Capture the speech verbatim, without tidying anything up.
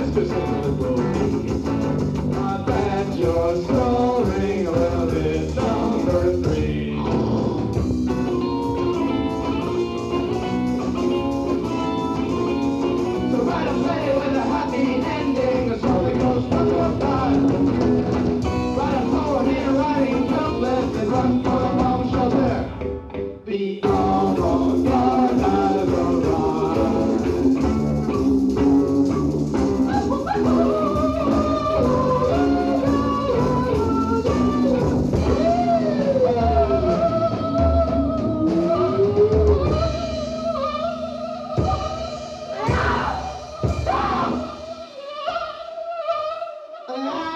Just a simple boogie. I bet your story will be number three. So write a play with a happy ending. The story goes from your time. Write a poem in a writing couplet and run for the bomb shelter. Be almost gone out of the run. Ah!